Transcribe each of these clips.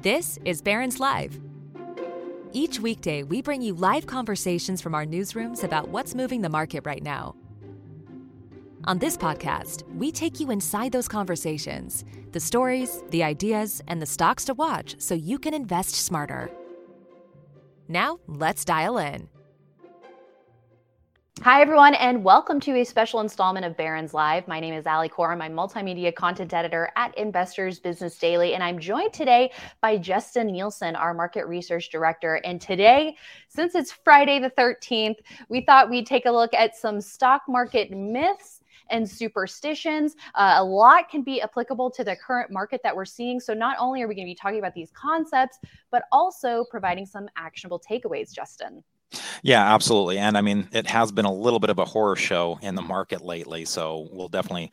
This is Barron's Live. Each weekday, we bring you live conversations from our newsrooms about what's moving the market right now. On this podcast, we take you inside those conversations, the stories, the ideas, and the stocks to watch so you can invest smarter. Now, let's dial in. Hi, everyone, and welcome to a special installment of Barron's Live. My name is Ali Kaur. I'm a multimedia content editor at Investors Business Daily, and I'm joined today by Justin Nielsen, our market research director. And today, since it's Friday the 13th, we thought we'd take a look at some stock market myths and superstitions. A lot can be applicable to the current market that we're seeing. So not only are we going to be talking about these concepts, but also providing some actionable takeaways, Justin. Yeah, absolutely. And I mean, it has been a little bit of a horror show in the market lately. So we'll definitely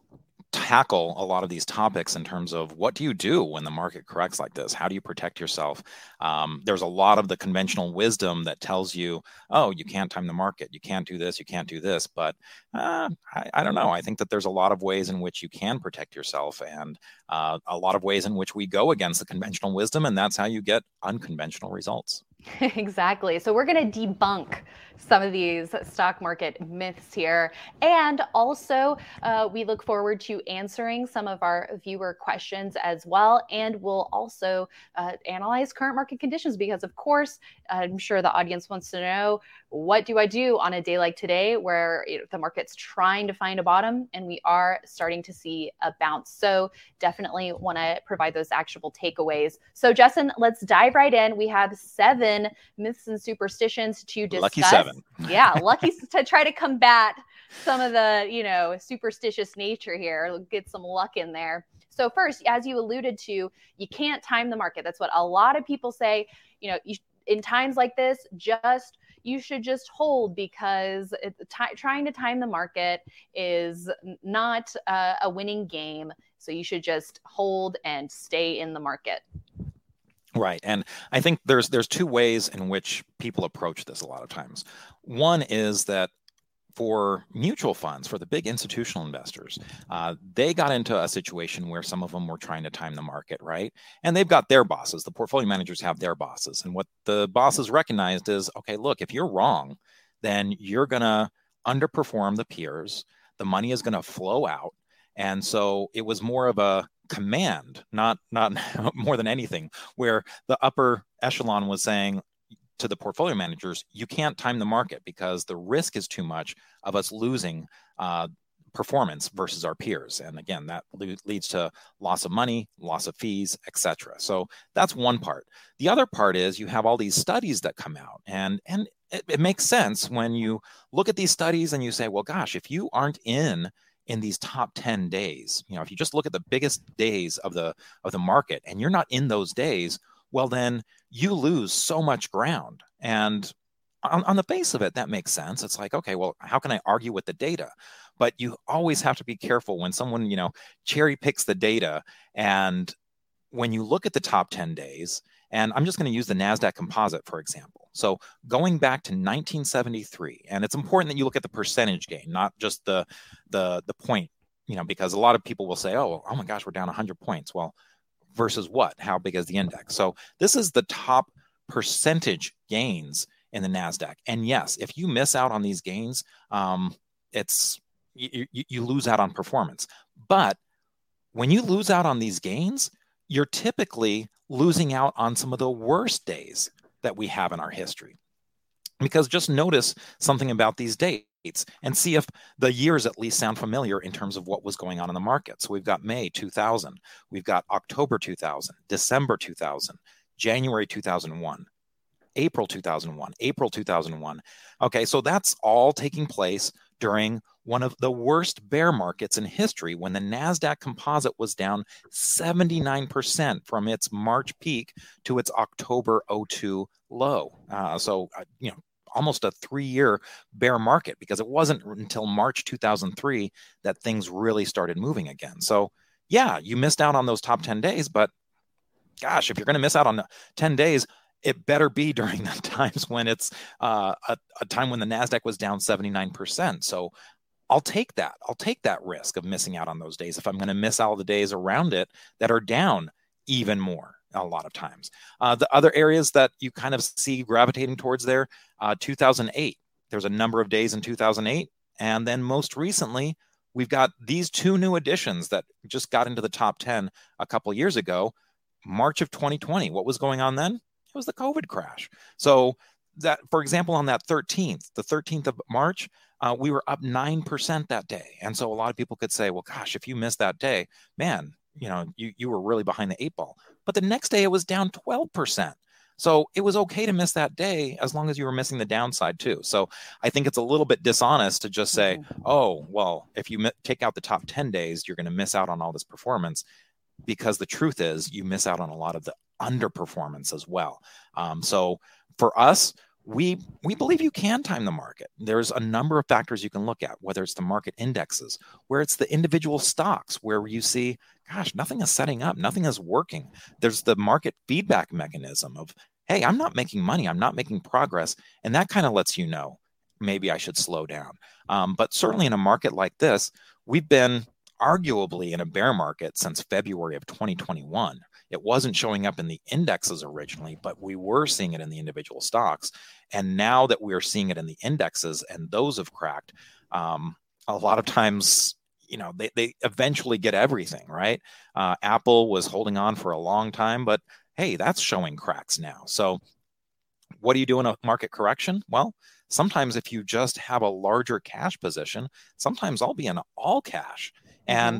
tackle a lot of these topics in terms of what do you do when the market corrects like this? How do you protect yourself? There's a lot of the conventional wisdom that tells you, oh, you can't time the market. You can't do this. You can't do this. But I don't know. I think that there's a lot of ways in which you can protect yourself and a lot of ways in which we go against the conventional wisdom. And that's how you get unconventional results. Exactly. So we're going to debunk some of these stock market myths here. And also, we look forward to answering some of our viewer questions as well. And we'll also analyze current market conditions because, of course, I'm sure the audience wants to know, what do I do on a day like today where the market's trying to find a bottom and we are starting to see a bounce? So definitely want to provide those actionable takeaways. So Justin, let's dive right in. We have 7 myths and superstitions to discuss. Lucky 7. Yeah, lucky to try to combat some of the, superstitious nature here, get some luck in there. So first, as you alluded to, you can't time the market. That's what a lot of people say. In times like this, you should just hold because trying to time the market is not a winning game. So you should just hold and stay in the market. Right. And I think there's 2 ways in which people approach this a lot of times. One is that for mutual funds, for the big institutional investors, they got into a situation where some of them were trying to time the market, right? And they've got their bosses. The portfolio managers have their bosses. And what the bosses recognized is, okay, look, if you're wrong, then you're going to underperform the peers. The money is going to flow out. And so it was more of a command, not more than anything, where the upper echelon was saying to the portfolio managers, you can't time the market because the risk is too much of us losing performance versus our peers. And again, that leads to loss of money, loss of fees, etc. So that's one part. The other part is you have all these studies that come out, and it makes sense when you look at these studies and you say, well, gosh, if you aren't in these top 10 days, if you just look at the biggest days of the market and you're not in those days, well, then you lose so much ground. And on the face of it, that makes sense. It's like, okay, well, how can I argue with the data? But you always have to be careful when someone, cherry picks the data. And when you look at the top 10 days, and I'm just going to use the NASDAQ composite, for example. So going back to 1973, and it's important that you look at the percentage gain, not just the point, because a lot of people will say, oh my gosh, we're down 100 points. Well, versus what? How big is the index? So this is the top percentage gains in the NASDAQ. And yes, if you miss out on these gains, you lose out on performance. But when you lose out on these gains, you're typically losing out on some of the worst days that we have in our history. Because just notice something about these dates and see if the years at least sound familiar in terms of what was going on in the market. So we've got May 2000, we've got October 2000, December 2000, January 2001, April 2001, April 2001. Okay, so that's all taking place during one of the worst bear markets in history when the NASDAQ composite was down 79% from its March peak to its October 2002 low. Almost a 3-year bear market, because it wasn't until March 2003 that things really started moving again. So yeah, you missed out on those top 10 days, but gosh, if you're going to miss out on 10 days, it better be during the times when it's a time when the NASDAQ was down 79%. So I'll take that. I'll take that risk of missing out on those days if I'm going to miss all the days around it that are down even more. a lot of times. The other areas that you kind of see gravitating towards there, 2008, there's a number of days in 2008. And then most recently, we've got these two new additions that just got into the top 10 a couple of years ago, March of 2020. What was going on then? It was the COVID crash. So that, for example, on that 13th, the 13th of March, we were up 9% that day. And so a lot of people could say, well, gosh, if you missed that day, man, you were really behind the 8 ball. But the next day it was down 12%. So it was okay to miss that day as long as you were missing the downside too. So I think it's a little bit dishonest to just say, oh, well, if you take out the top 10 days, you're going to miss out on all this performance, because the truth is you miss out on a lot of the underperformance as well. So for us, we believe you can time the market. There's a number of factors you can look at, whether it's the market indexes, where it's the individual stocks, where you see, gosh, nothing is setting up, nothing is working. There's the market feedback mechanism of, hey, I'm not making money, I'm not making progress. And that kind of lets you know, maybe I should slow down. But certainly in a market like this, we've been arguably in a bear market since February of 2021. It wasn't showing up in the indexes originally, but we were seeing it in the individual stocks. And now that we're seeing it in the indexes and those have cracked, a lot of times, they eventually get everything, right? Apple was holding on for a long time, but hey, that's showing cracks now. So what do you do in a market correction? Well, sometimes if you just have a larger cash position, sometimes I'll be in all cash. And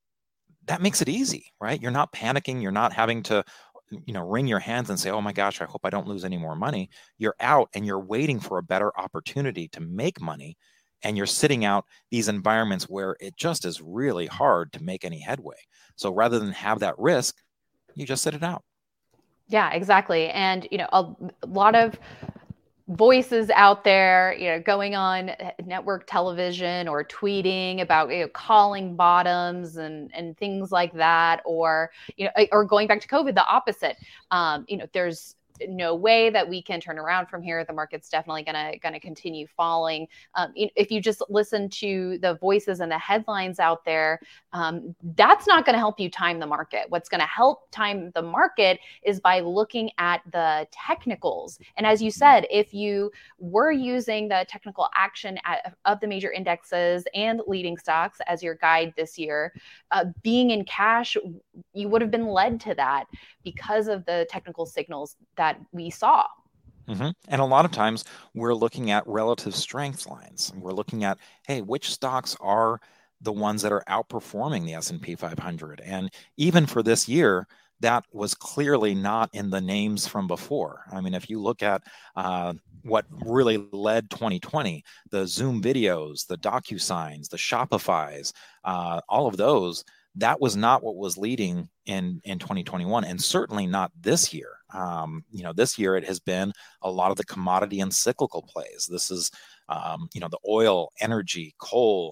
that makes it easy, right? You're not panicking. You're not having to, wring your hands and say, oh my gosh, I hope I don't lose any more money. You're out and you're waiting for a better opportunity to make money. And you're sitting out these environments where it just is really hard to make any headway. So rather than have that risk, you just sit it out. Yeah, exactly. And, a lot of voices out there, going on network television or tweeting about, calling bottoms and things like that, or, or going back to COVID, the opposite. There's no way that we can turn around from here. The market's definitely gonna continue falling. If you just listen to the voices and the headlines out there, that's not going to help you time the market. What's going to help time the market is by looking at the technicals. And as you said, if you were using the technical action of the major indexes and leading stocks as your guide this year, being in cash, you would have been led to that because of the technical signals that we saw. Mm-hmm. And a lot of times we're looking at relative strength lines. We're looking at, hey, which stocks are the ones that are outperforming the S&P 500? And even for this year, that was clearly not in the names from before. I mean, if you look at what really led 2020, the Zoom videos, the DocuSigns, the Shopifys, all of those, that was not what was leading in 2021, and certainly not this year. This year it has been a lot of the commodity and cyclical plays. This is, the oil, energy, coal.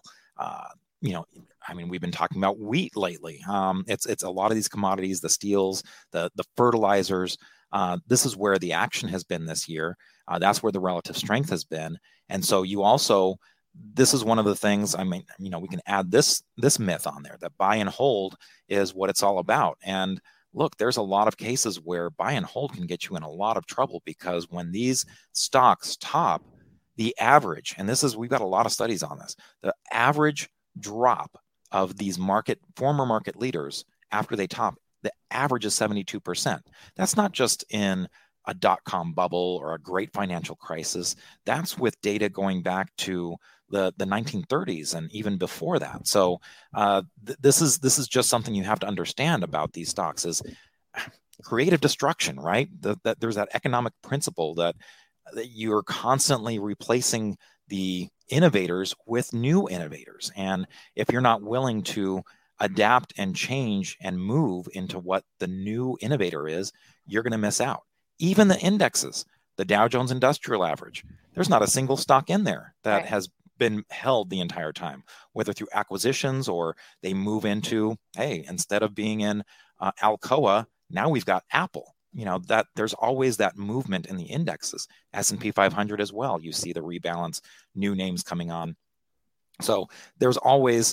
We've been talking about wheat lately. It's a lot of these commodities, the steels, the fertilizers. This is where the action has been this year. That's where the relative strength has been. And so this is one of the things, we can add this myth on there, that buy and hold is what it's all about. And look, there's a lot of cases where buy and hold can get you in a lot of trouble, because when these stocks top, the average, and we've got a lot of studies on this, the average drop of these former market leaders after they top, the average is 72%. That's not just in a dot-com bubble or a great financial crisis. That's with data going back to the 1930s and even before that. So this is just something you have to understand about these stocks is creative destruction, right? That there's that economic principle that you're constantly replacing the innovators with new innovators. And if you're not willing to adapt and change and move into what the new innovator is, you're going to miss out. Even the indexes, the Dow Jones Industrial Average, there's not a single stock in there that has been held the entire time, whether through acquisitions or they move into, hey, instead of being in Alcoa, now we've got Apple. That there's always that movement in the indexes. S&P 500 as well. You see the rebalance, new names coming on. So there's always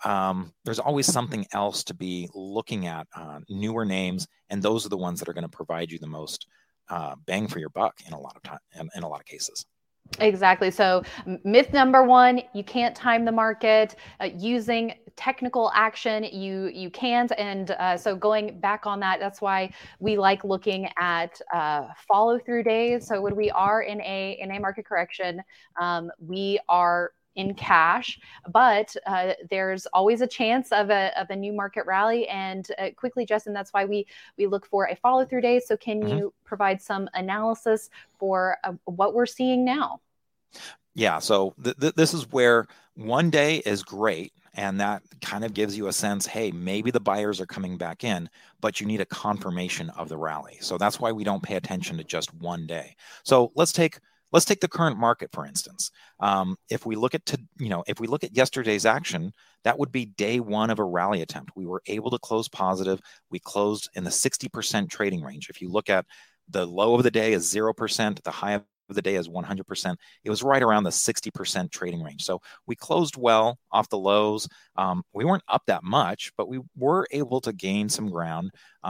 there's always something else to be looking at, newer names, and those are the ones that are going to provide you the most bang for your buck in a lot of time, in a lot of cases. Exactly. So myth number one, you can't time the market. Using technical action, you can't. And so going back on that, that's why we like looking at follow through days. So when we are in a market correction, we are in cash, but there's always a chance of a new market rally. And quickly, Justin, that's why we look for a follow through day. So can you provide some analysis for what we're seeing now? Yeah, so this is where one day is great, and that kind of gives you a sense, hey, maybe the buyers are coming back in, but you need a confirmation of the rally. So that's why we don't pay attention to just one day. So let's take the current market, for instance. If we look at yesterday's action, that would be day one of a rally attempt. We were able to close positive. We closed in the 60% trading range. If you look at the low of the day is 0%, the high of the day is 100%. It was right around the 60% trading range. So we closed well off the lows. We weren't up that much, but we were able to gain some ground,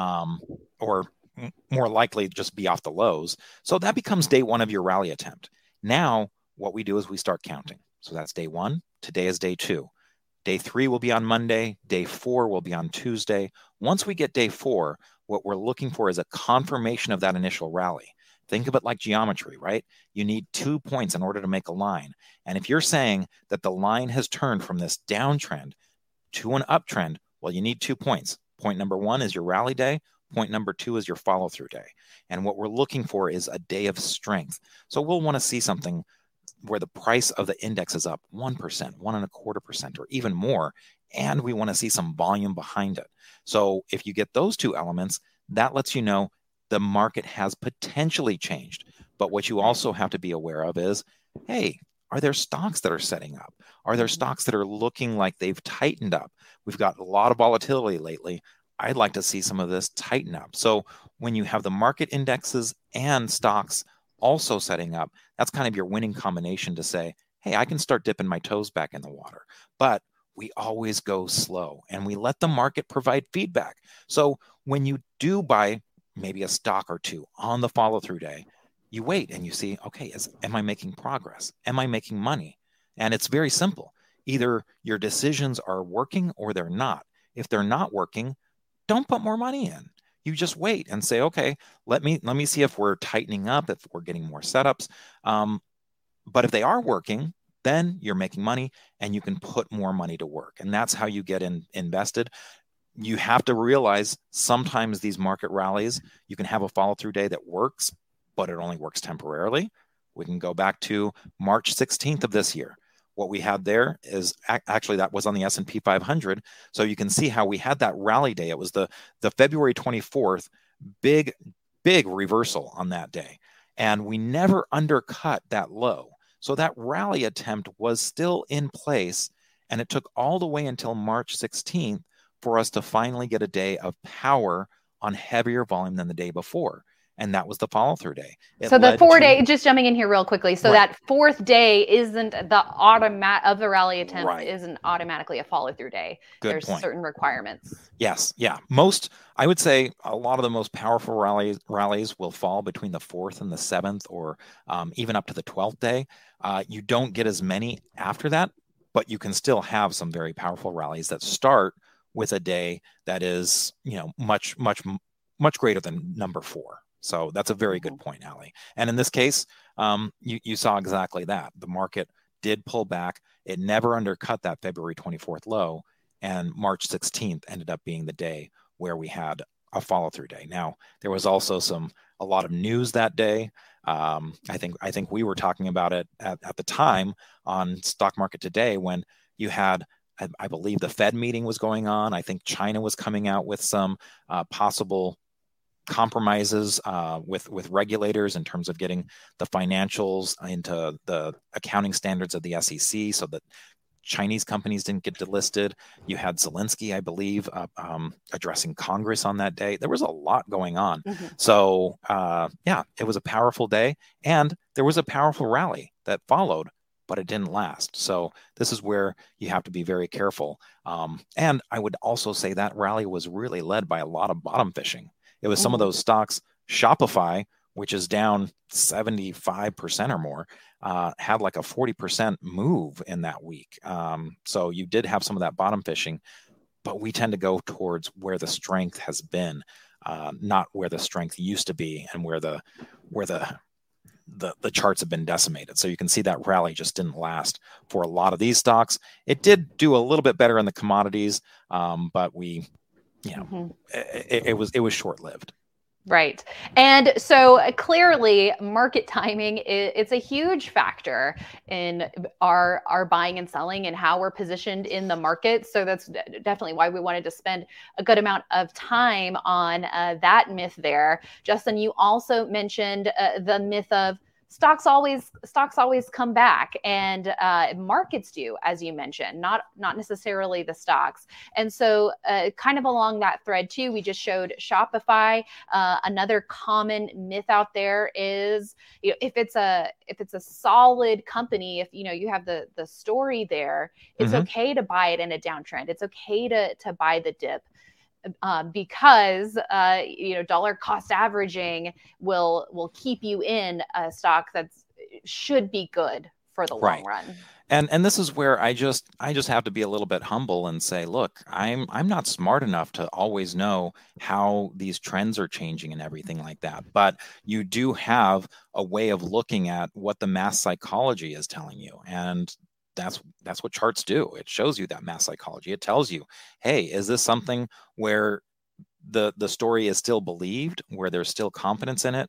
or more likely just be off the lows. So that becomes day one of your rally attempt. Now, what we do is we start counting. So that's day one. Today is day two. Day three will be on Monday. Day four will be on Tuesday. Once we get day four, what we're looking for is a confirmation of that initial rally. Think of it like geometry, right? You need 2 points in order to make a line. And if you're saying that the line has turned from this downtrend to an uptrend, well, you need 2 points. Point number one is your rally day. Point number two is your follow-through day. And what we're looking for is a day of strength. So we'll want to see something where the price of the index is up 1%, 1.25%, or even more. And we want to see some volume behind it. So if you get those two elements, that lets you know the market has potentially changed. But what you also have to be aware of is, hey, are there stocks that are setting up? Are there stocks that are looking like they've tightened up? We've got a lot of volatility lately. I'd like to see some of this tighten up. So when you have the market indexes and stocks also setting up, that's kind of your winning combination to say, hey, I can start dipping my toes back in the water. But we always go slow and we let the market provide feedback. So when you do buy maybe a stock or two on the follow-through day, you wait and you see, okay, am I making progress? Am I making money? And it's very simple. Either your decisions are working or they're not. If they're not working, don't put more money in. You just wait and say, okay, let me see if we're tightening up, if we're getting more setups. But if they are working, then you're making money and you can put more money to work. And that's how you get invested. You have to realize sometimes these market rallies, you can have a follow-through day that works, but it only works temporarily. We can go back to March 16th of this year. What we had there is actually that was on the S&P 500. So you can see how we had that rally day. It was the February 24th, big reversal on that day. And we never undercut that low. So that rally attempt was still in place. And it took all the way until March 16th for us to finally get a day of power on heavier volume than the day before. And that was the follow-through day. So the 4 day, just jumping in here real quickly. So that fourth day isn't the automatic of the rally attempt, isn't automatically a follow-through day. There's certain requirements. Yes. Yeah. I would say a lot of the most powerful rallies will fall between the 4th and the 7th, or even up to the 12th day. You don't get as many after that, but you can still have some very powerful rallies that start with a day that is, much greater than number 4. So that's a very good point, Allie. And in this case, you saw exactly that. The market did pull back. It never undercut that February 24th low, and March 16th ended up being the day where we had a follow-through day. Now, there was also a lot of news that day. I think we were talking about it at the time on Stock Market Today when you had, I believe the Fed meeting was going on. I think China was coming out with some possible compromises with regulators in terms of getting the financials into the accounting standards of the SEC so that Chinese companies didn't get delisted. You had Zelensky, I believe, addressing Congress on that day. There was a lot going on. So, it was a powerful day, and there was a powerful rally that followed, but it didn't last. So this is where you have to be very careful. And I would also say that rally was really led by a lot of bottom fishing. It was some of those stocks, Shopify, which is down 75% or more, had like a 40% move in that week. So you did have some of that bottom fishing, but we tend to go towards where the strength has been, not where the strength used to be and where the charts have been decimated. So you can see that rally just didn't last for a lot of these stocks. It did do a little bit better in the commodities, but it was short-lived. Right. And so clearly market timing, it's a huge factor in our buying and selling and how we're positioned in the market. So that's definitely why we wanted to spend a good amount of time on that myth there. Justin, you also mentioned the myth of stocks always come back, and markets do, as you mentioned, not necessarily the stocks. And so kind of along that thread too, we just showed Shopify. Another common myth out there is, if it's a solid company, if you have the story there, it's okay to buy it in a downtrend. It's okay to buy the dip. Because dollar cost averaging will keep you in a stock that should be good for the long run. And this is where I just have to be a little bit humble and say, look, I'm not smart enough to always know how these trends are changing and everything like that. But you do have a way of looking at what the mass psychology is telling you, and that's what charts do. It shows you that mass psychology. It tells you, hey, is this something where the story is still believed, where there's still confidence in it?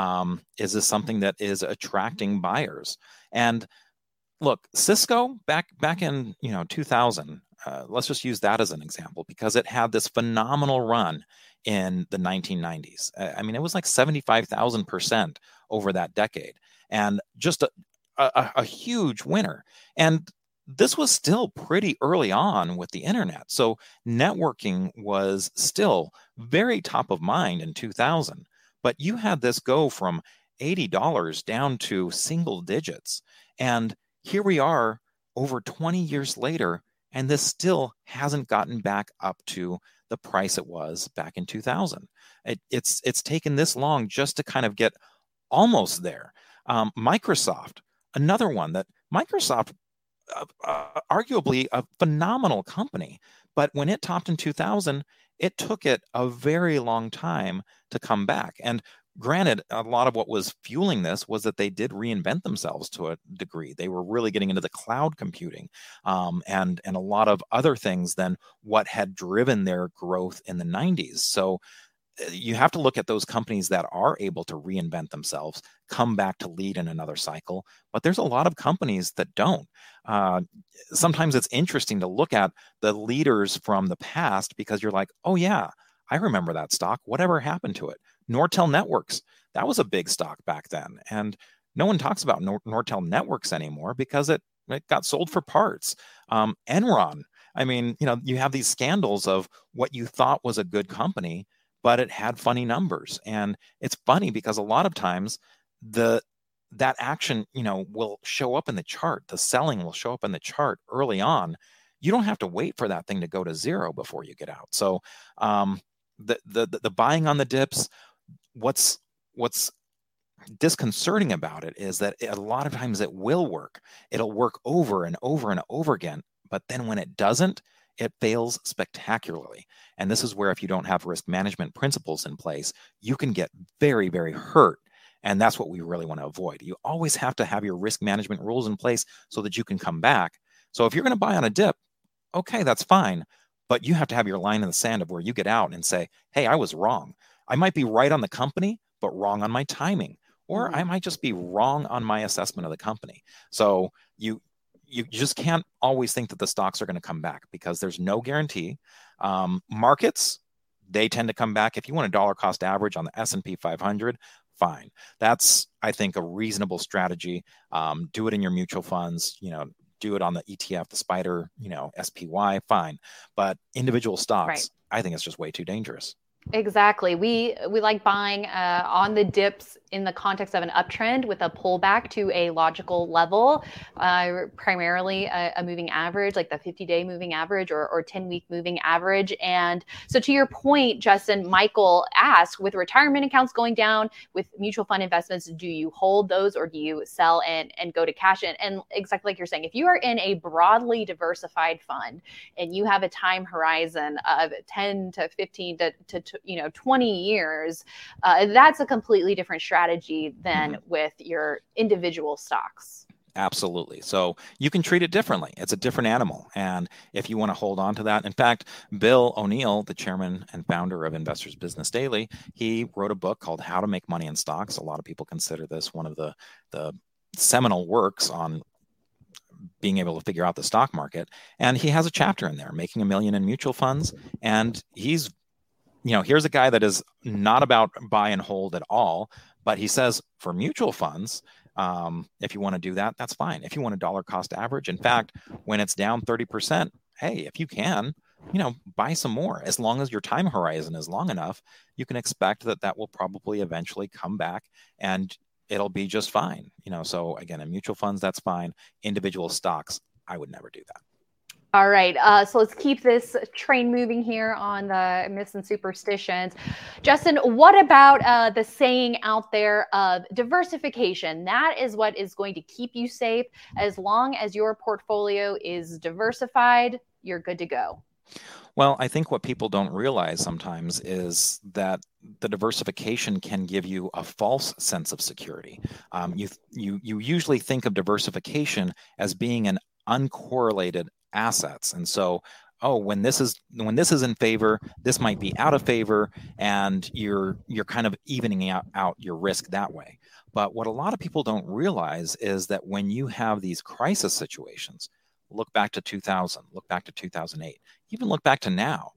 Is this something that is attracting buyers? And look, Cisco back in 2000, let's just use that as an example, because it had this phenomenal run in the 1990s. I mean, it was like 75,000% over that decade, and just a huge winner. And this was still pretty early on with the internet. So networking was still very top of mind in 2000. But you had this go from $80 down to single digits. And here we are over 20 years later, and this still hasn't gotten back up to the price it was back in 2000. It's taken this long just to kind of get almost there. Microsoft, another one that Microsoft, arguably a phenomenal company, but when it topped in 2000, it took it a very long time to come back. And granted, a lot of what was fueling this was that they did reinvent themselves to a degree. They were really getting into the cloud computing, and a lot of other things than what had driven their growth in the 90s. So you have to look at those companies that are able to reinvent themselves, come back to lead in another cycle. But there's a lot of companies that don't. Sometimes it's interesting to look at the leaders from the past, because you're like, oh yeah, I remember that stock. Whatever happened to it? Nortel Networks, that was a big stock back then. And no one talks about Nortel Networks anymore because it got sold for parts. Enron, I mean, you have these scandals of what you thought was a good company, but it had funny numbers. And it's funny because a lot of times that action, will show up in the chart. The selling will show up in the chart early on. You don't have to wait for that thing to go to zero before you get out. So the buying on the dips, what's disconcerting about it is that a lot of times it will work. It'll work over and over and over again. But then when it doesn't, it fails spectacularly. And this is where, if you don't have risk management principles in place, you can get very, very hurt. And that's what we really want to avoid. You always have to have your risk management rules in place so that you can come back. So if you're going to buy on a dip, okay, that's fine. But you have to have your line in the sand of where you get out and say, hey, I was wrong. I might be right on the company, but wrong on my timing. Or I might just be wrong on my assessment of the company. So you just can't always think that the stocks are going to come back, because there's no guarantee. Markets, they tend to come back. If you want a dollar cost average on the S&P 500, fine. That's, I think, a reasonable strategy. Do it in your mutual funds, do it on the ETF, the SPDR, SPY, fine. But individual stocks, I think it's just way too dangerous. Exactly. We like buying on the dips in the context of an uptrend with a pullback to a logical level, primarily a moving average, like the 50-day moving average or 10-week moving average. And so to your point, Justin, Michael asked, with retirement accounts going down, with mutual fund investments, do you hold those or do you sell and go to cash in? And exactly like you're saying, if you are in a broadly diversified fund and you have a time horizon of 10 to 15 to 20 years, that's a completely different strategy than with your individual stocks. Absolutely. So you can treat it differently. It's a different animal. And if you want to hold on to that, in fact, Bill O'Neill, the chairman and founder of Investors Business Daily, he wrote a book called How to Make Money in Stocks. A lot of people consider this one of the seminal works on being able to figure out the stock market. And he has a chapter in there, Making $1 Million in Mutual Funds. And he's, here's a guy that is not about buy and hold at all, but he says for mutual funds, if you want to do that, that's fine. If you want a dollar cost average, in fact, when it's down 30%, hey, if you can, buy some more. As long as your time horizon is long enough, you can expect that will probably eventually come back and it'll be just fine. So again, in mutual funds, that's fine. Individual stocks, I would never do that. All right. So let's keep this train moving here on the myths and superstitions. Justin, what about the saying out there of diversification? That is what is going to keep you safe. As long as your portfolio is diversified, you're good to go. Well, I think what people don't realize sometimes is that the diversification can give you a false sense of security. You usually think of diversification as being an uncorrelated assets. And so, when this is in favor, this might be out of favor, and you're kind of evening out your risk that way. But what a lot of people don't realize is that when you have these crisis situations, look back to 2000, look back to 2008, even look back to now,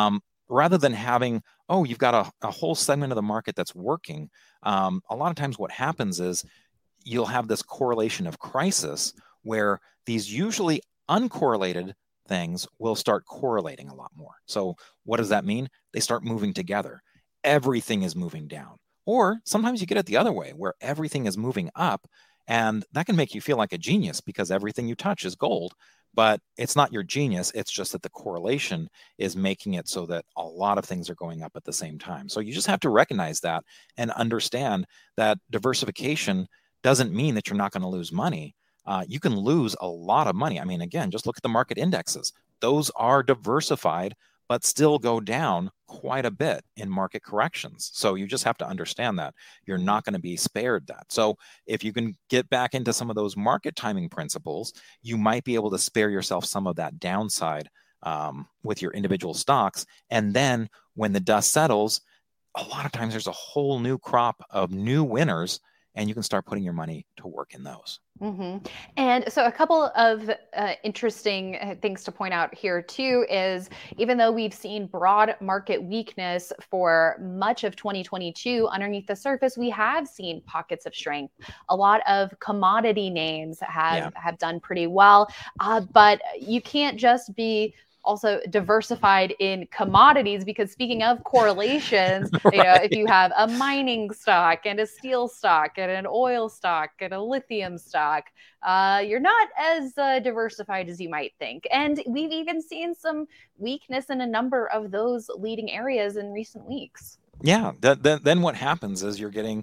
rather than having, you've got a whole segment of the market that's working, a lot of times what happens is you'll have this correlation of crisis where these usually uncorrelated things will start correlating a lot more. So what does that mean? They start moving together. Everything is moving down. Or sometimes you get it the other way, where everything is moving up, and that can make you feel like a genius because everything you touch is gold. But it's not your genius. It's just that the correlation is making it so that a lot of things are going up at the same time. So you just have to recognize that and understand that diversification doesn't mean that you're not going to lose money. You can lose a lot of money. I mean, again, just look at the market indexes. Those are diversified, but still go down quite a bit in market corrections. So you just have to understand that you're not going to be spared that. So if you can get back into some of those market timing principles, you might be able to spare yourself some of that downside with your individual stocks. And then when the dust settles, a lot of times there's a whole new crop of new winners, and you can start putting your money to work in those. Mm-hmm. And so a couple of interesting things to point out here too is, even though we've seen broad market weakness for much of 2022, underneath the surface, we have seen pockets of strength. A lot of commodity names have done pretty well, but you can't just be also diversified in commodities, because speaking of correlations, if you have a mining stock and a steel stock and an oil stock and a lithium stock, you're not as diversified as you might think. And we've even seen some weakness in a number of those leading areas in recent weeks. Yeah, then what happens is you're getting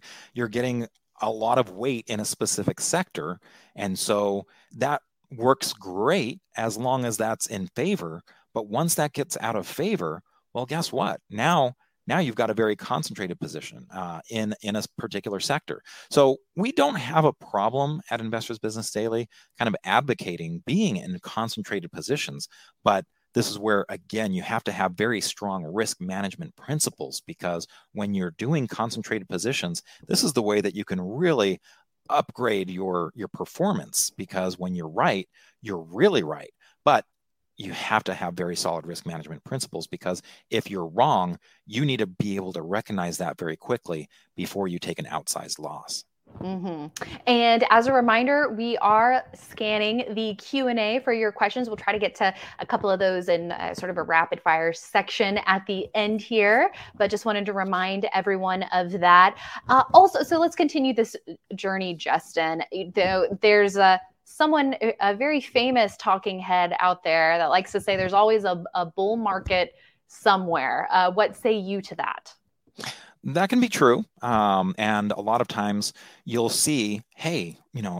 a lot of weight in a specific sector, and so that works great as long as that's in favor. But once that gets out of favor, well, guess what? Now you've got a very concentrated position in a particular sector. So we don't have a problem at Investors Business Daily kind of advocating being in concentrated positions. But this is where, again, you have to have very strong risk management principles, because when you're doing concentrated positions, this is the way that you can really upgrade your performance, because when you're right, you're really right. But you have to have very solid risk management principles, because if you're wrong, you need to be able to recognize that very quickly before you take an outsized loss. And as a reminder, we are scanning the Q&A for your questions. We'll try to get to a couple of those in sort of a rapid fire section at the end here, but just wanted to remind everyone of that. Also, so let's continue this journey, Justin. There's a very famous talking head out there that likes to say there's always a bull market somewhere. What say you to that? That can be true. And a lot of times you'll see, hey,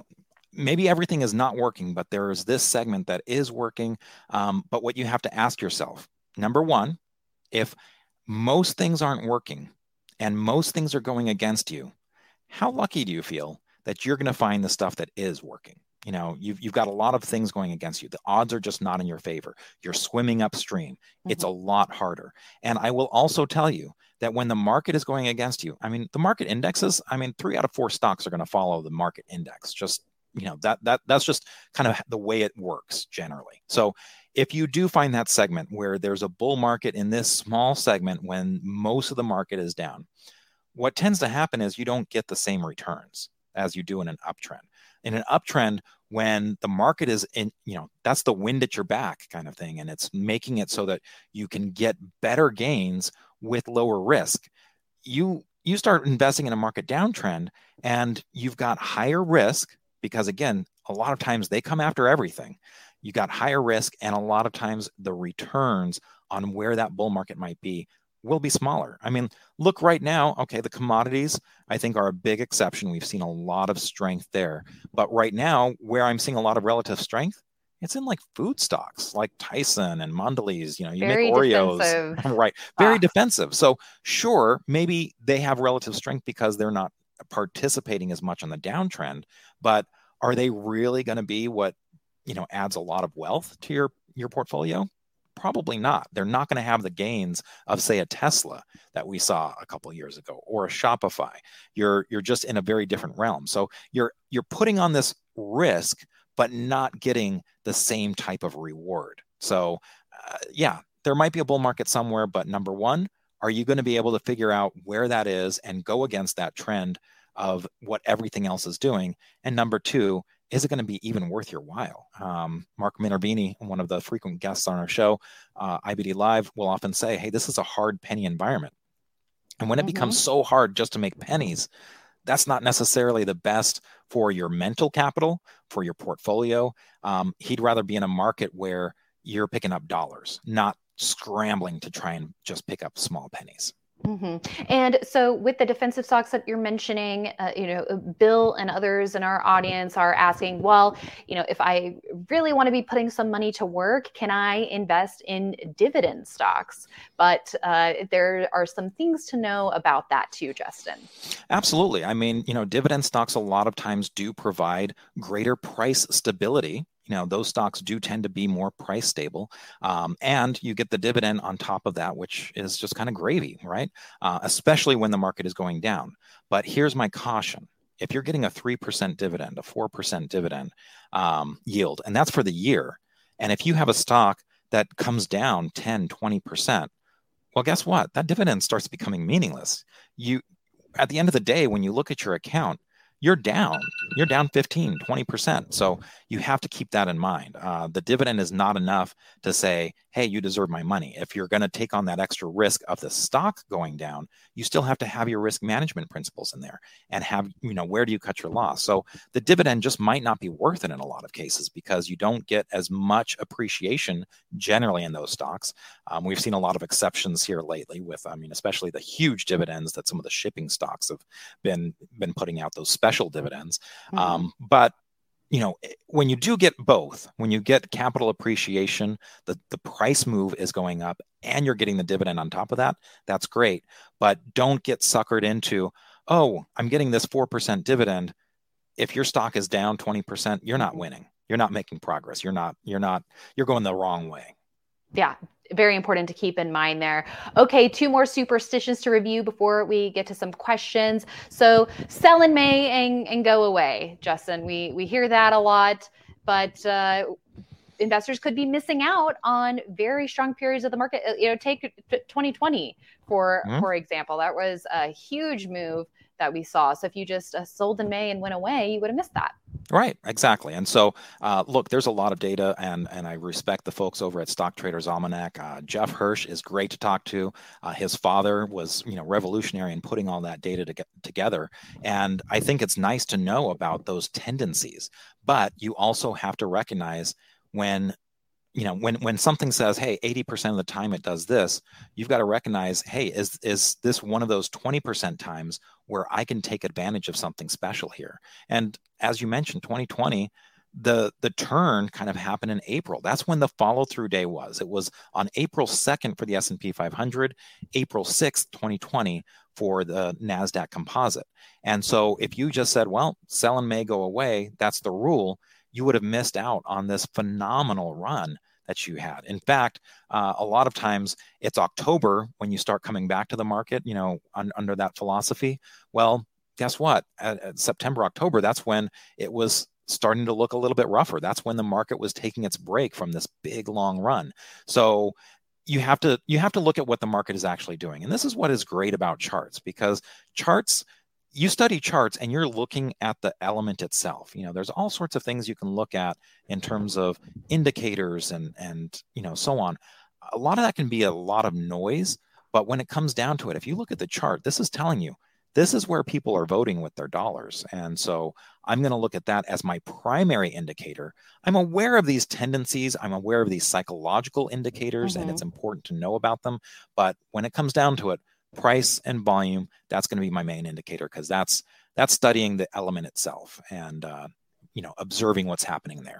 maybe everything is not working, but there's this segment that is working. But what you have to ask yourself, number one, if most things aren't working and most things are going against you, how lucky do you feel that you're going to find the stuff that is working? You've got a lot of things going against you. The odds are just not in your favor. You're swimming upstream. It's a lot harder. And I will also tell you that when the market is going against you, the market indexes, 3 out of 4 stocks are going to follow the market index. Just, that's just kind of the way it works generally. So if you do find that segment where there's a bull market in this small segment when most of the market is down, what tends to happen is you don't get the same returns as you do in an uptrend. In an uptrend, when the market is in, that's the wind at your back kind of thing. And it's making it so that you can get better gains with lower risk. You start investing in a market downtrend and you've got higher risk because, again, a lot of times they come after everything. You got higher risk, and a lot of times the returns on where that bull market might be will be smaller. Look right now, okay, the commodities, I think, are a big exception. We've seen a lot of strength there. But right now, where I'm seeing a lot of relative strength, it's in like food stocks like Tyson and Mondelez. You very make Oreos. Defensive. Right. Very defensive. So sure, maybe they have relative strength because they're not participating as much on the downtrend, but are they really going to be what, adds a lot of wealth to your portfolio? Probably not. They're not going to have the gains of, say, a Tesla that we saw a couple of years ago, or a Shopify. You're just in a very different realm. So you're putting on this risk, but not getting the same type of reward. So there might be a bull market somewhere, but number one, are you going to be able to figure out where that is and go against that trend of what everything else is doing? And number two, is it going to be even worth your while? Mark Minervini, one of the frequent guests on our show, IBD Live, will often say, hey, this is a hard penny environment. And when it becomes so hard just to make pennies, that's not necessarily the best for your mental capital, for your portfolio. He'd rather be in a market where you're picking up dollars, not scrambling to try and just pick up small pennies. And so with the defensive stocks that you're mentioning, Bill and others in our audience are asking, well, if I really want to be putting some money to work, can I invest in dividend stocks? But there are some things to know about that too, Justin. Absolutely. Dividend stocks a lot of times do provide greater price stability. Those stocks do tend to be more price stable. And you get the dividend on top of that, which is just kind of gravy, right? Especially when the market is going down. But here's my caution. If you're getting a 3% dividend, a 4% dividend yield, and that's for the year, and if you have a stock that comes down 10, 20%, well, guess what? That dividend starts becoming meaningless. At the end of the day, when you look at your account, you're down 15, 20%. So you have to keep that in mind. The dividend is not enough to say, hey, you deserve my money. If you're going to take on that extra risk of the stock going down, you still have to have your risk management principles in there and have, where do you cut your loss? So the dividend just might not be worth it in a lot of cases because you don't get as much appreciation generally in those stocks. We've seen a lot of exceptions here lately with, especially the huge dividends that some of the shipping stocks have been putting out, those special dividends. But when you do get both, when you get capital appreciation, the price move is going up and you're getting the dividend on top of that, that's great. But don't get suckered into, oh, I'm getting this 4% dividend. If your stock is down 20%, you're not winning. You're not making progress. You're going the wrong way. Yeah. Very important to keep in mind there. Okay, 2 more superstitions to review before we get to some questions. So sell in May and go away, Justin. We hear that a lot, but investors could be missing out on very strong periods of the market. Take 2020 for example. That was a huge move that we saw. So if you just sold in May and went away, you would have missed that. Right, exactly. And so, look, there's a lot of data, and I respect the folks over at Stock Traders Almanac. Jeff Hirsch is great to talk to. His father was, revolutionary in putting all that data together. And I think it's nice to know about those tendencies. But you also have to recognize when something says, hey, 80% of the time it does this, you've got to recognize, hey, is this one of those 20% times where I can take advantage of something special here? And as you mentioned, 2020, the turn kind of happened in April. That's when the follow-through day was. It was on April 2nd for the S&P 500, April 6th, 2020 for the NASDAQ Composite. And so if you just said, well, sell in May, go away, that's the rule, you would have missed out on this phenomenal run that you had. In fact, a lot of times it's October when you start coming back to the market, under that philosophy. Well, guess what? At September, October, that's when it was starting to look a little bit rougher. That's when the market was taking its break from this big, long run. So you have to look at what the market is actually doing. And this is what is great about charts, because you study charts and you're looking at the element itself. There's all sorts of things you can look at in terms of indicators and so on. A lot of that can be a lot of noise, but when it comes down to it, if you look at the chart, this is telling you, this is where people are voting with their dollars. And so I'm going to look at that as my primary indicator. I'm aware of these tendencies. I'm aware of these psychological indicators, and it's important to know about them. But when it comes down to it, price and volume, that's going to be my main indicator, because that's studying the element itself and observing what's happening there.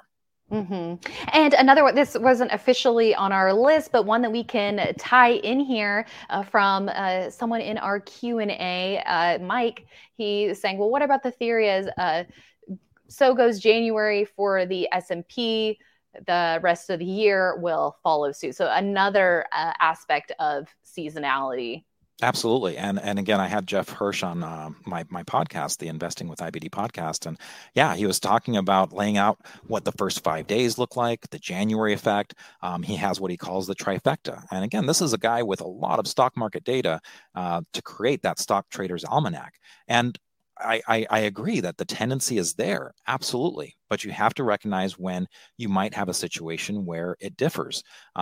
And another one, this wasn't officially on our list, but one that we can tie in here from someone in our Q&A, Mike. He's saying, well, what about the theory as so goes January for the S&P, the rest of the year will follow suit. So another aspect of seasonality. Absolutely. And again, I had Jeff Hirsch on my podcast, the Investing with IBD podcast. And yeah, he was talking about laying out what the first 5 days look like, the January effect. He has what he calls the trifecta. And again, this is a guy with a lot of stock market data to create that Stock Traders Almanac. And I agree that the tendency is there. Absolutely. But you have to recognize when you might have a situation where it differs.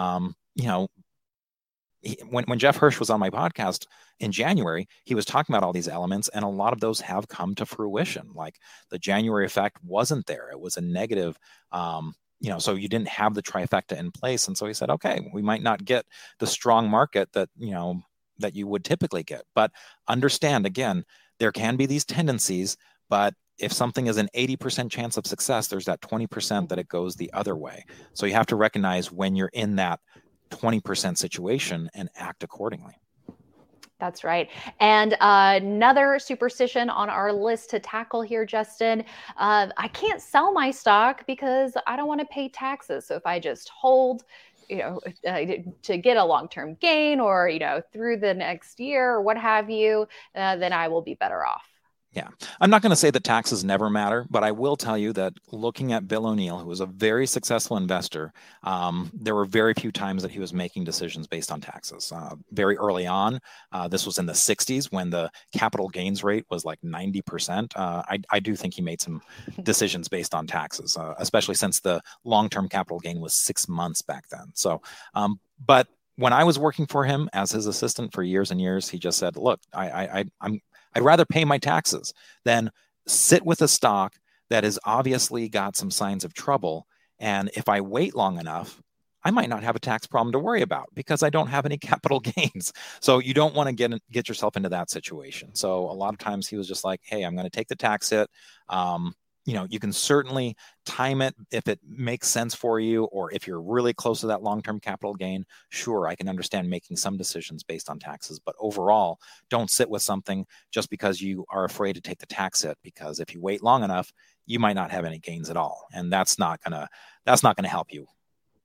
When Jeff Hirsch was on my podcast in January, he was talking about all these elements, and a lot of those have come to fruition. Like the January effect wasn't there. It was a negative, so you didn't have the trifecta in place. And so he said, okay, we might not get the strong market that you would typically get. But understand, again, there can be these tendencies, but if something is an 80% chance of success, there's that 20% that it goes the other way. So you have to recognize when you're in that 20% situation and act accordingly. That's right. And another superstition on our list to tackle here, Justin, I can't sell my stock because I don't want to pay taxes. So if I just hold, to get a long-term gain or, through the next year or what have you, then I will be better off. Yeah, I'm not going to say that taxes never matter, but I will tell you that looking at Bill O'Neill, who was a very successful investor, there were very few times that he was making decisions based on taxes. Very early on, this was in the 60s when the capital gains rate was like 90%. I do think he made some decisions based on taxes, especially since the long-term capital gain was 6 months back then. So, but when I was working for him as his assistant for years and years, he just said, look, I'd rather pay my taxes than sit with a stock that has obviously got some signs of trouble. And if I wait long enough, I might not have a tax problem to worry about because I don't have any capital gains. So you don't want to get yourself into that situation. So a lot of times he was just like, hey, I'm going to take the tax hit. You can certainly time it if it makes sense for you, or if you're really close to that long-term capital gain. Sure, I can understand making some decisions based on taxes, but overall, don't sit with something just because you are afraid to take the tax hit, because if you wait long enough, you might not have any gains at all, and that's not gonna help you.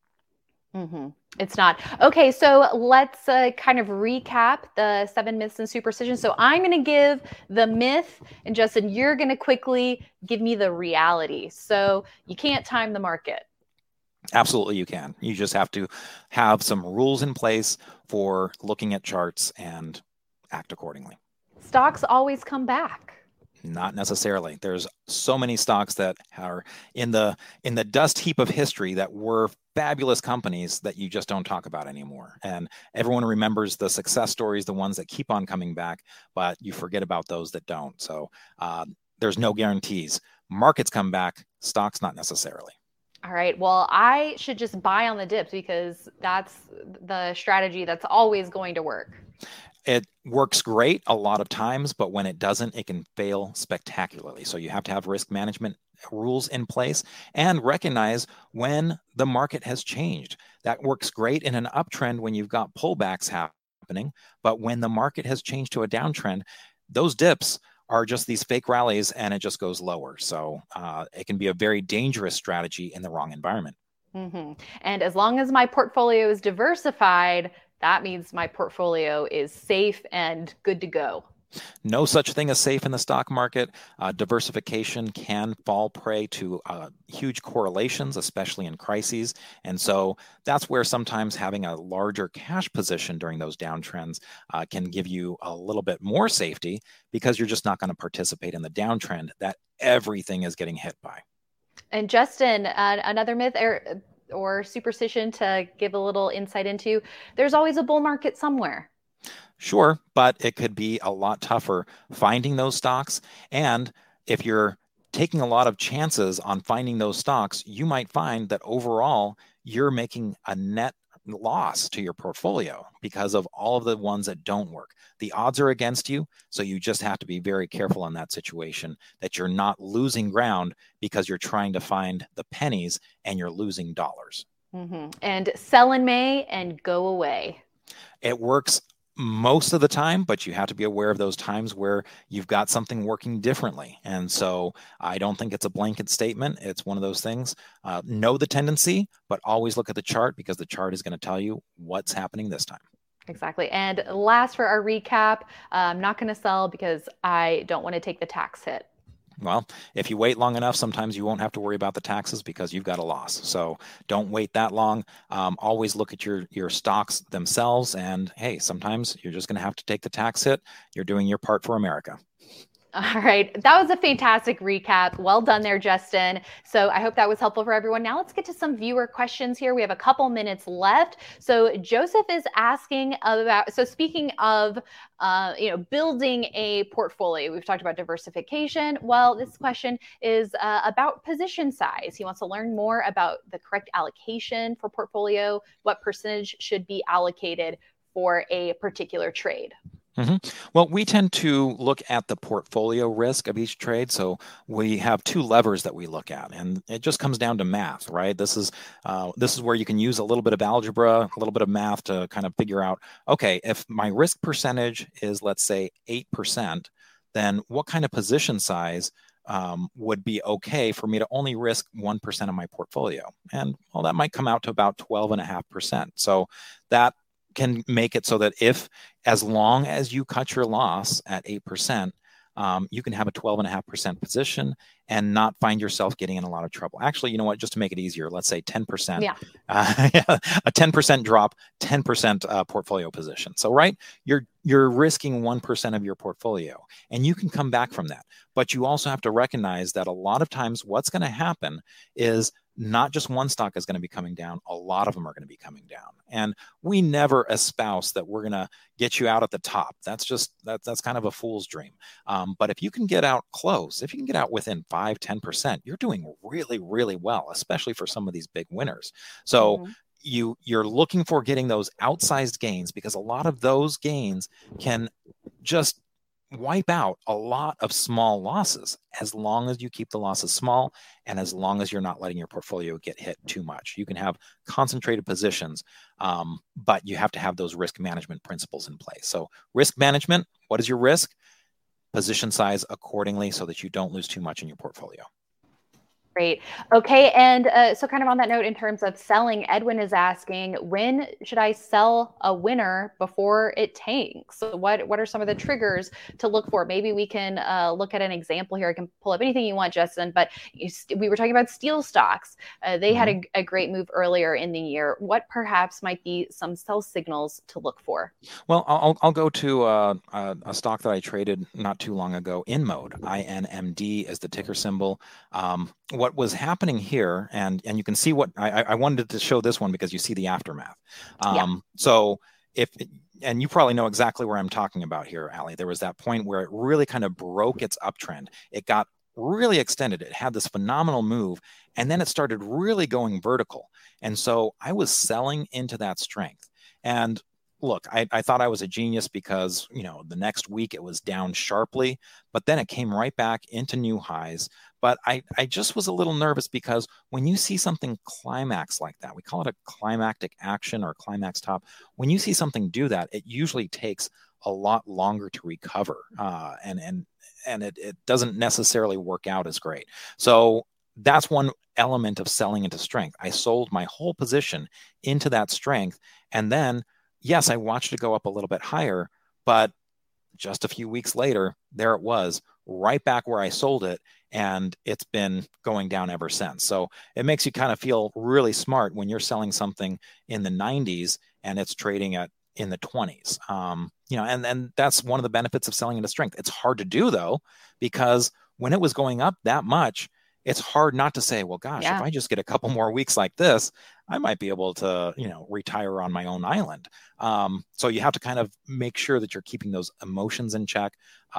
It's not. Okay, so let's kind of recap the 7 myths and superstitions. So I'm going to give the myth, and Justin, you're going to quickly give me the reality. So you can't time the market. Absolutely, you can. You just have to have some rules in place for looking at charts and act accordingly. stocks always come back? Not necessarily. There's so many stocks that are in the dust heap of history that were fabulous companies that you just don't talk about anymore. And everyone remembers the success stories, the ones that keep on coming back, but you forget about those that don't. So there's no guarantees. Markets come back, stocks not necessarily. All right. Well, I should just buy on the dips because that's the strategy that's always going to work. It works great a lot of times, but when it doesn't, it can fail spectacularly. So you have to have risk management rules in place and recognize when the market has changed. That works great in an uptrend when you've got pullbacks happening, but when the market has changed to a downtrend, those dips are just these fake rallies and it just goes lower. So it can be a very dangerous strategy in the wrong environment. Mm-hmm. And as long as my portfolio is diversified, that means my portfolio is safe and good to go. No such thing as safe in the stock market. Diversification can fall prey to huge correlations, especially in crises. And so that's where sometimes having a larger cash position during those downtrends can give you a little bit more safety because you're just not going to participate in the downtrend that everything is getting hit by. And Justin, another myth or superstition to give a little insight into, there's always a bull market somewhere. Sure, but it could be a lot tougher finding those stocks. And if you're taking a lot of chances on finding those stocks, you might find that overall you're making a net loss to your portfolio because of all of the ones that don't work. The odds are against you, so you just have to be very careful in that situation that you're not losing ground because you're trying to find the pennies and you're losing dollars. Mm-hmm. And sell in May and go away. It works most of the time, but you have to be aware of those times where you've got something working differently. And so I don't think it's a blanket statement. It's one of those things. Know the tendency, but always look at the chart because the chart is going to tell you what's happening this time. Exactly. And last for our recap, I'm not going to sell because I don't want to take the tax hit. Well, if you wait long enough, sometimes you won't have to worry about the taxes because you've got a loss. So don't wait that long. Always look at your stocks themselves. And hey, sometimes you're just going to have to take the tax hit. You're doing your part for America. All right. That was a fantastic recap. Well done there, Justin. So I hope that was helpful for everyone. Now let's get to some viewer questions here. We have a couple minutes left. So Joseph is asking about, so speaking of, building a portfolio, we've talked about diversification. Well, this question is about position size. He wants to learn more about the correct allocation for portfolio, what percentage should be allocated for a particular trade. Mm-hmm. Well, we tend to look at the portfolio risk of each trade. So we have two levers that we look at, and it just comes down to math, right? This is where you can use a little bit of algebra, a little bit of math to kind of figure out, okay, if my risk percentage is, let's say, 8%, then what kind of position size would be okay for me to only risk 1% of my portfolio? And well, that might come out to about 12.5%. So that can make it so that as long as you cut your loss at 8%, you can have a 12.5% position and not find yourself getting in a lot of trouble. Actually, you know what? Just to make it easier, let's say 10%. Yeah. A 10% drop, 10% portfolio position. So, right, you're risking 1% of your portfolio, and you can come back from that. But you also have to recognize that a lot of times what's going to happen is not just one stock is going to be coming down, a lot of them are going to be coming down. And we never espouse that we're going to get you out at the top. That's kind of a fool's dream. But if you can get out close, if you can get out within 5-10%, you're doing really, really well, especially for some of these big winners. So you're looking for getting those outsized gains because a lot of those gains can just wipe out a lot of small losses as long as you keep the losses small and as long as you're not letting your portfolio get hit too much. You can have concentrated positions, but you have to have those risk management principles in place. So risk management, what is your risk? Position size accordingly so that you don't lose too much in your portfolio. Great. Okay. And so kind of on that note, in terms of selling, Edwin is asking, when should I sell a winner before it tanks? So what are some of the triggers to look for? Maybe we can look at an example here. I can pull up anything you want, Justin, but we were talking about steel stocks. They had a great move earlier in the year. What perhaps might be some sell signals to look for? Well, I'll go to a stock that I traded not too long ago, InMode, INMD is the ticker symbol. What was happening here, and you can see what I wanted to show this one because you see the aftermath. So and you probably know exactly where I'm talking about here, Allie. There was that point where it really kind of broke its uptrend. It got really extended. It had this phenomenal move, and then it started really going vertical. And so I was selling into that strength. And look, I thought I was a genius because, the next week it was down sharply, but then it came right back into new highs. But I just was a little nervous because when you see something climax like that, we call it a climactic action or climax top. When you see something do that, it usually takes a lot longer to recover. And it doesn't necessarily work out as great. So that's one element of selling into strength. I sold my whole position into that strength. And then, yes, I watched it go up a little bit higher, but just a few weeks later, there it was right back where I sold it. And it's been going down ever since. So it makes you kind of feel really smart when you're selling something in the 90s and it's trading in the 20s. And that's one of the benefits of selling into strength. It's hard to do, though, because when it was going up that much, it's hard not to say, well, gosh, if I just get a couple more weeks like this, I might be able to, retire on my own island. So you have to kind of make sure that you're keeping those emotions in check.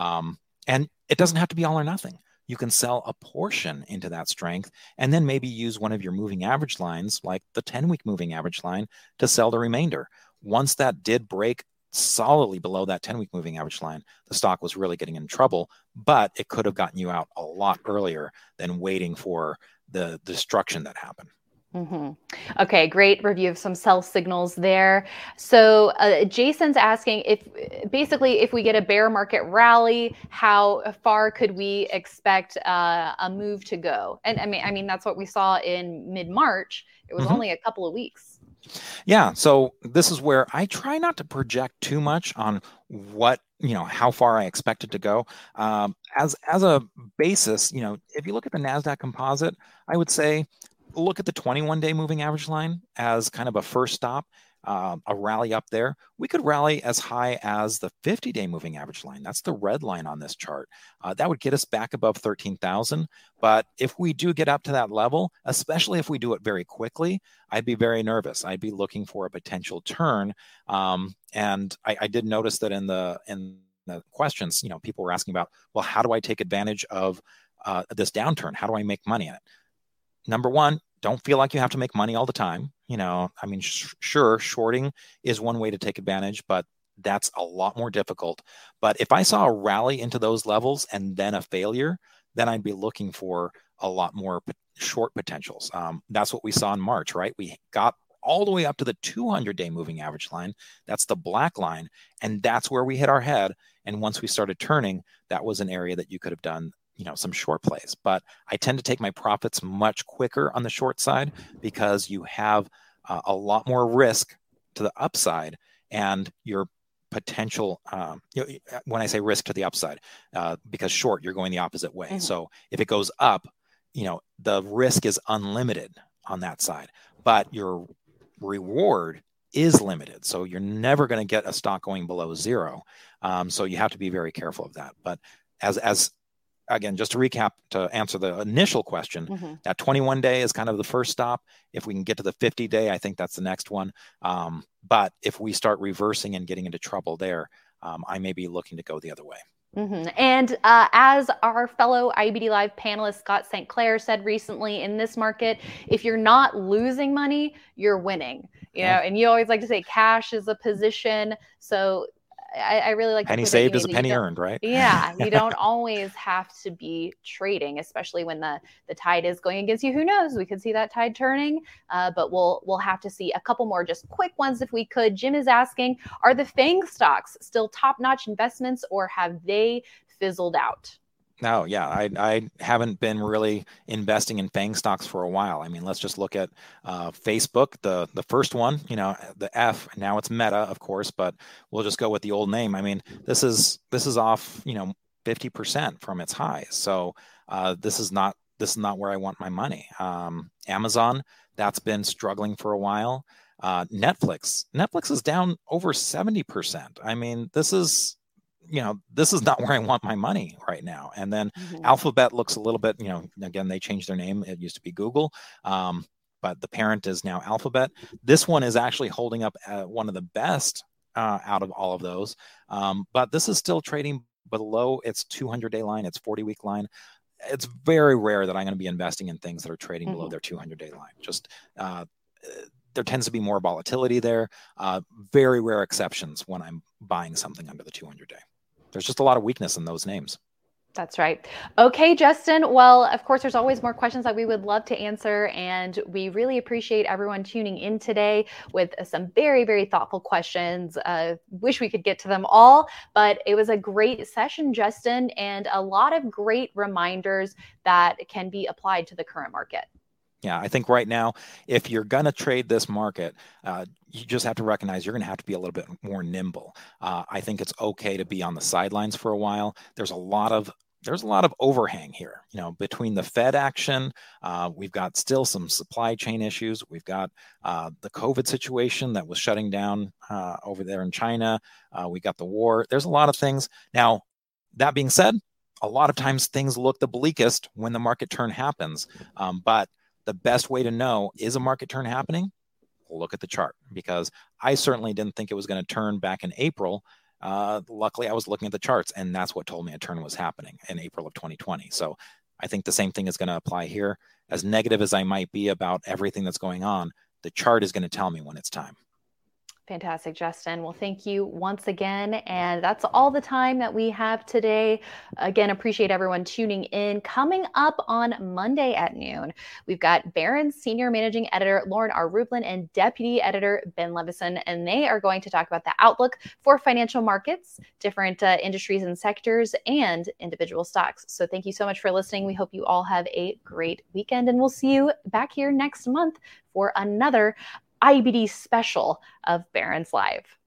And it doesn't have to be all or nothing. You can sell a portion into that strength and then maybe use one of your moving average lines, like the 10-week moving average line, to sell the remainder. Once that did break solidly below that 10-week moving average line, the stock was really getting in trouble, but it could have gotten you out a lot earlier than waiting for the destruction that happened. Mm-hmm. Okay, great review of some sell signals there. So Jason's asking if we get a bear market rally, how far could we expect a move to go? And I mean that's what we saw in mid-March. It was only a couple of weeks. Yeah. So this is where I try not to project too much on what, how far I expect it to go. As a basis, if you look at the NASDAQ composite, I would say, look at the 21-day moving average line as kind of a first stop, a rally up there. We could rally as high as the 50-day moving average line. That's the red line on this chart. That would get us back above 13,000. But if we do get up to that level, especially if we do it very quickly, I'd be very nervous. I'd be looking for a potential turn. And I did notice that in the questions, people were asking about, well, how do I take advantage of this downturn? How do I make money in it? Number one, don't feel like you have to make money all the time. Sure, shorting is one way to take advantage, but that's a lot more difficult. But if I saw a rally into those levels and then a failure, then I'd be looking for a lot more short potentials. That's what we saw in March, right? We got all the way up to the 200-day moving average line. That's the black line. And that's where we hit our head. And once we started turning, that was an area that you could have done some short plays. But I tend to take my profits much quicker on the short side because you have a lot more risk to the upside and your potential, when I say risk to the upside, because short, you're going the opposite way. Mm-hmm. So if it goes up, the risk is unlimited on that side, but your reward is limited. So you're never going to get a stock going below zero. So you have to be very careful of that. But as again, just to recap, to answer the initial question, that 21-day is kind of the first stop. If we can get to the 50-day, I think that's the next one. But if we start reversing and getting into trouble there, I may be looking to go the other way. Mm-hmm. And as our fellow IBD Live panelist, Scott St. Clair, said recently, in this market, if you're not losing money, you're winning. And you always like to say cash is a position. So I really like penny saved is a penny earned, right? Yeah, you don't always have to be trading, especially when the tide is going against you. Who knows? We could see that tide turning, but we'll have to see a couple more just quick ones if we could. Jim is asking, are the FANG stocks still top-notch investments or have they fizzled out? No, yeah, I haven't been really investing in FANG stocks for a while. I mean, let's just look at Facebook, the first one, the F. Now it's Meta, of course, but we'll just go with the old name. I mean, this is off, 50% from its highs. So this is not where I want my money. Amazon, that's been struggling for a while. Netflix is down over 70%. I mean, this is not where I want my money right now. And then Alphabet looks a little bit, again, they changed their name. It used to be Google, but the parent is now Alphabet. This one is actually holding up one of the best out of all of those. But this is still trading below its 200-day line, its 40-week line. It's very rare that I'm going to be investing in things that are trading below their 200-day line. Just there tends to be more volatility there. Very rare exceptions when I'm buying something under the 200-day. There's just a lot of weakness in those names. That's right. Okay, Justin. Well, of course, there's always more questions that we would love to answer. And we really appreciate everyone tuning in today with some very, very thoughtful questions. Wish we could get to them all, but it was a great session, Justin, and a lot of great reminders that can be applied to the current market. Yeah, I think right now, if you're going to trade this market, you just have to recognize you're going to have to be a little bit more nimble. I think it's okay to be on the sidelines for a while. There's a lot of overhang here, between the Fed action. We've got still some supply chain issues. We've got the COVID situation that was shutting down over there in China. We got the war. There's a lot of things. Now, that being said, a lot of times things look the bleakest when the market turn happens. But the best way to know, is a market turn happening? Look at the chart, because I certainly didn't think it was going to turn back in April. Luckily, I was looking at the charts, and that's what told me a turn was happening in April of 2020. So I think the same thing is going to apply here. As negative as I might be about everything that's going on, the chart is going to tell me when it's time. Fantastic, Justin. Well, thank you once again. And that's all the time that we have today. Again, appreciate everyone tuning in. Coming up on Monday at noon, we've got Barron's Senior Managing Editor Lauren R. Rublin and Deputy Editor Ben Levison, and they are going to talk about the outlook for financial markets, different industries and sectors, and individual stocks. So thank you so much for listening. We hope you all have a great weekend, and we'll see you back here next month for another IBD special of Barron's Live.